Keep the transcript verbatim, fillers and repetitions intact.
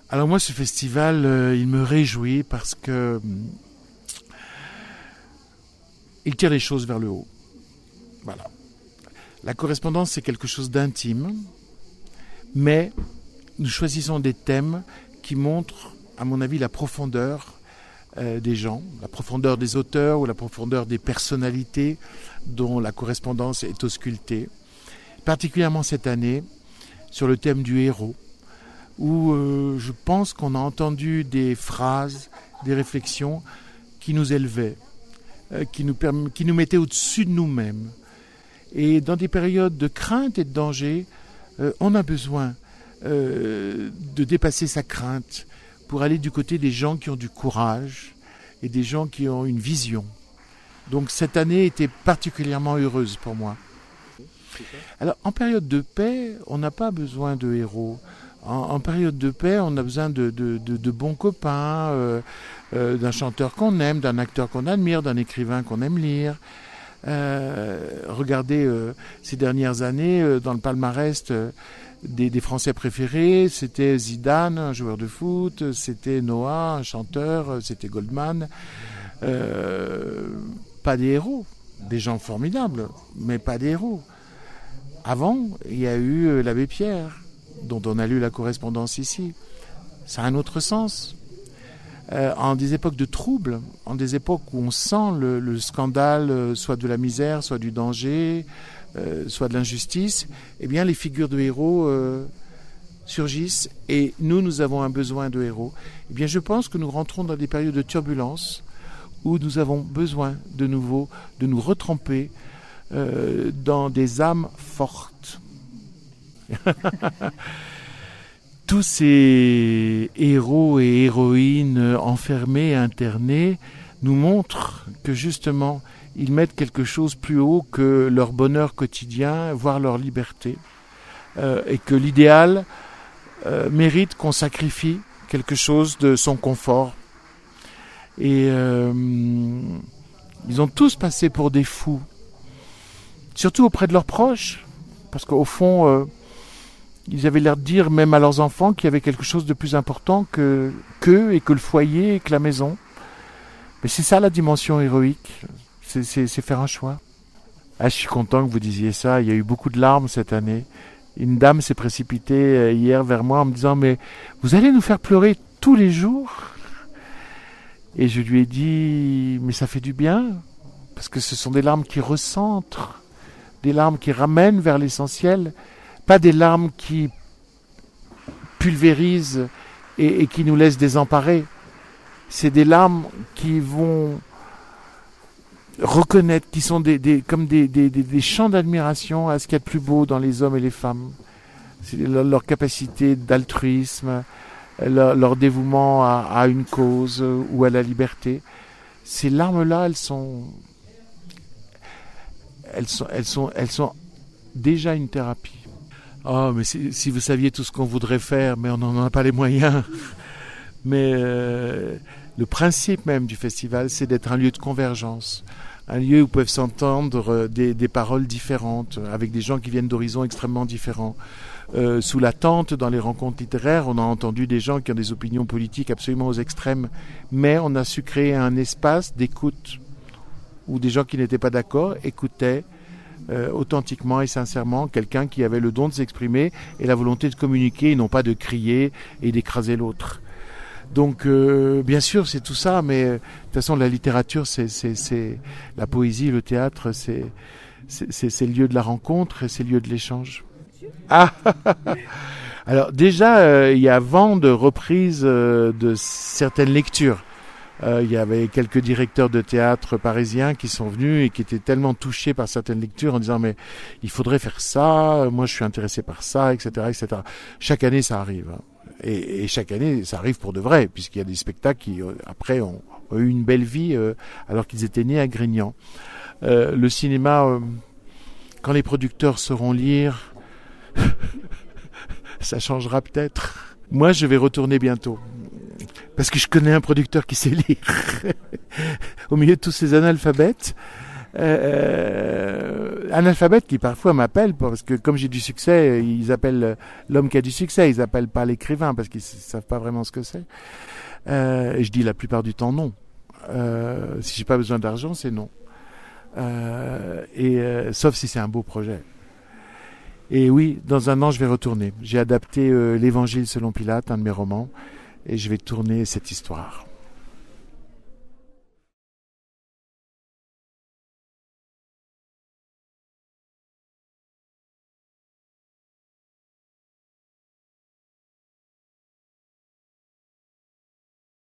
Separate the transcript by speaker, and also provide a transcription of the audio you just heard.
Speaker 1: Alors moi, ce festival, euh, il me réjouit parce que il tire les choses vers le haut. Voilà. La correspondance, c'est quelque chose d'intime, mais nous choisissons des thèmes qui montrent, à mon avis, la profondeur euh, des gens, la profondeur des auteurs ou la profondeur des personnalités dont la correspondance est auscultée. Particulièrement cette année, sur le thème du héros, où euh, je pense qu'on a entendu des phrases, des réflexions qui nous élevaient, euh, qui, nous perm- qui nous mettaient au-dessus de nous-mêmes. Et dans des périodes de crainte et de danger, euh, on a besoin euh, de dépasser sa crainte pour aller du côté des gens qui ont du courage et des gens qui ont une vision. Donc cette année était particulièrement heureuse pour moi. Alors en période de paix, on n'a pas besoin de héros. En, en période de paix, on a besoin de, de, de, de bons copains, euh, euh, d'un chanteur qu'on aime, d'un acteur qu'on admire, d'un écrivain qu'on aime lire. Euh, regardez euh, ces dernières années euh, dans le palmarès euh, des, des Français préférés, c'était Zidane, un joueur de foot, c'était Noah, un chanteur, c'était Goldman. Euh, pas des héros, des gens formidables, mais pas des héros. Avant, il y a eu euh, l'abbé Pierre, dont on a lu la correspondance ici. Ça a un autre sens. Euh, en des époques de troubles, en des époques où on sent le, le scandale, euh, soit de la misère, soit du danger, euh, soit de l'injustice, eh bien les figures de héros euh, surgissent et nous, nous avons un besoin de héros. Eh bien je pense que nous rentrons dans des périodes de turbulence où nous avons besoin de nouveau de nous retremper euh, dans des âmes fortes. Tous ces héros et héroïnes enfermés, internés, nous montrent que justement, ils mettent quelque chose plus haut que leur bonheur quotidien, voire leur liberté, euh, et que l'idéal euh, mérite qu'on sacrifie quelque chose de son confort. Et euh, ils ont tous passé pour des fous, surtout auprès de leurs proches, parce qu'au fond... Euh, Ils avaient l'air de dire, même à leurs enfants, qu'il y avait quelque chose de plus important que qu'eux et que le foyer et que la maison. Mais c'est ça la dimension héroïque, c'est, c'est, c'est faire un choix. Ah, je suis content que vous disiez ça, il y a eu beaucoup de larmes cette année. Une dame s'est précipitée hier vers moi en me disant, mais vous allez nous faire pleurer tous les jours ? Et je lui ai dit, mais ça fait du bien, parce que ce sont des larmes qui recentrent, des larmes qui ramènent vers l'essentiel. Pas des larmes qui pulvérisent et, et qui nous laissent désemparés. C'est des larmes qui vont reconnaître, qui sont des, des, comme des, des, des, des chants d'admiration à ce qu'il y a de plus beau dans les hommes et les femmes. C'est leur, leur capacité d'altruisme, leur, leur dévouement à, à une cause ou à la liberté. Ces larmes-là, elles sont, elles sont, elles sont, elles sont déjà une thérapie. Oh, mais si, si vous saviez tout ce qu'on voudrait faire, mais on n'en a pas les moyens. Mais euh, le principe même du festival, c'est d'être un lieu de convergence, un lieu où peuvent s'entendre des, des paroles différentes, avec des gens qui viennent d'horizons extrêmement différents. Euh, sous la tente, dans les rencontres littéraires, on a entendu des gens qui ont des opinions politiques absolument aux extrêmes, mais on a su créer un espace d'écoute où des gens qui n'étaient pas d'accord écoutaient Euh, authentiquement et sincèrement quelqu'un qui avait le don de s'exprimer et la volonté de communiquer et non pas de crier et d'écraser l'autre. Donc euh, bien sûr c'est tout ça, mais euh, de toute façon la littérature c'est, c'est, c'est la poésie, le théâtre c'est, c'est, c'est, c'est le lieu de la rencontre et c'est le lieu de l'échange. Ah alors déjà euh, il y a vent de reprise euh, de certaines lectures. Euh, il y avait quelques directeurs de théâtre parisiens qui sont venus et qui étaient tellement touchés par certaines lectures en disant mais il faudrait faire ça, moi je suis intéressé par ça, et cetera, et cetera. Chaque année ça arrive, hein. et, et chaque année ça arrive pour de vrai, puisqu'il y a des spectacles qui euh, après ont, ont eu une belle vie euh, alors qu'ils étaient nés à Grignan. Euh, le cinéma, euh, quand les producteurs sauront lire, ça changera peut-être. Moi je vais retourner bientôt. Parce que je connais un producteur qui sait lire. Au milieu de tous ces analphabètes, euh, analphabètes qui parfois m'appellent parce que comme j'ai du succès, ils appellent l'homme qui a du succès, ils appellent pas l'écrivain parce qu'ils savent pas vraiment ce que c'est. Euh, et je dis la plupart du temps non. Euh, si j'ai pas besoin d'argent, c'est non. Euh, et euh, sauf si c'est un beau projet. Et oui, dans un an, je vais retourner. J'ai adapté euh, l'Évangile selon Pilate, un de mes romans, et je vais tourner cette histoire.